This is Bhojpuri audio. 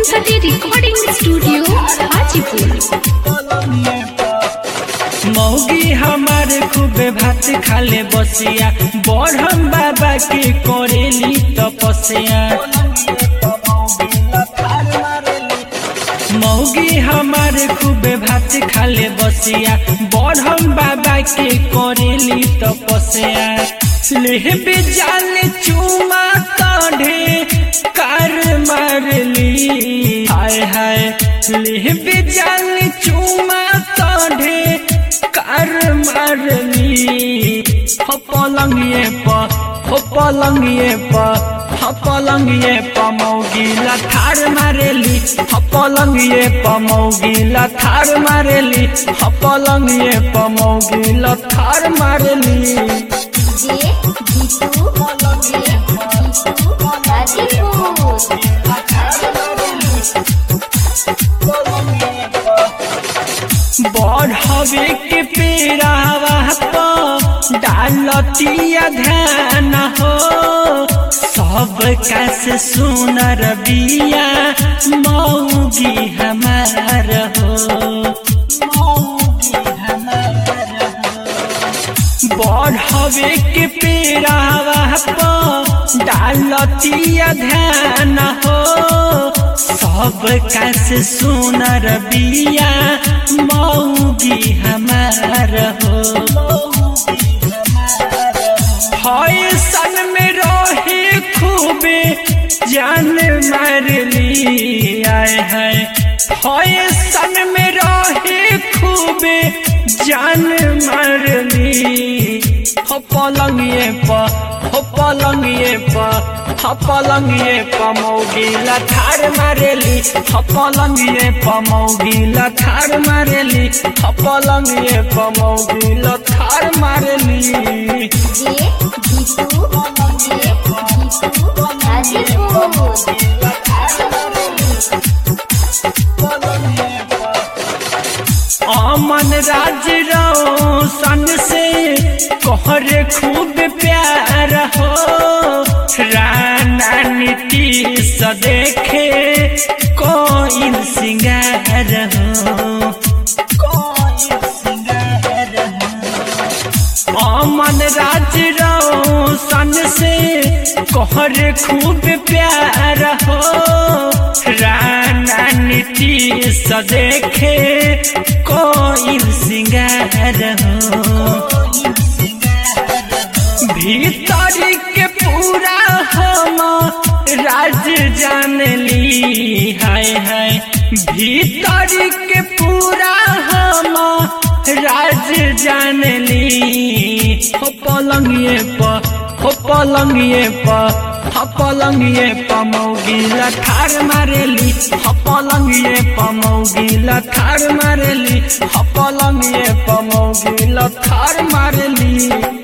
Saraswati recording studio Hajipur. मौगी हमारे खूबे भात खाले बसिया, बढ़म बाबा के करेली तपस्या। मौगी हमारे खूबे भात खाले बसिया, बढ़म बाबा के करेली तपस्या। लेहबे जाले चुमा काढ़े कार मारली, हाय हाय लेहबे जाले चुमा काढ़े कार मारली। हो पलंगिए प मौगी लथार मारेली, हो पलंगिए प मौगी लथार मारेली, हो पलंगिए प मौगी लथार मारेली। बढ़वे के पेरावा प डालतिया ध्यान हो, सब कैसे सुनर बिया मौगी हमार हो। बढ़वे के पेरावा प डालतिया ध्यान हो, सब कैसे सुनर बिया मौगी हमार हो। हाय सन में रहे खूबे जान मारली, आए है हाय सन में रहे खूबे जान मारली। हो पलंगिए प मौगी लथार मारेली, हो पलंगिए प मौगी लथार मारेली, हो पलंगिए प मौगी लथार मारेली। अमन राज रोशन से कोहरे खूब प्यार हो, राना नीतीश देखे कोई सिंगार हो। अमन राज रोशन से कोहरे खूब प्यार हो, राना नीतीश देखे कोई सिंगार हो। भीतर के पूरा हम राज जानली, हाय हाय भीतर के पूरा हम राज जानली। हो पलंगिए प मौगी लथार मारेली, हो पलंगिए प मौगी लथार मारेली, हो पलंगिए प मौगी लथार मारेली।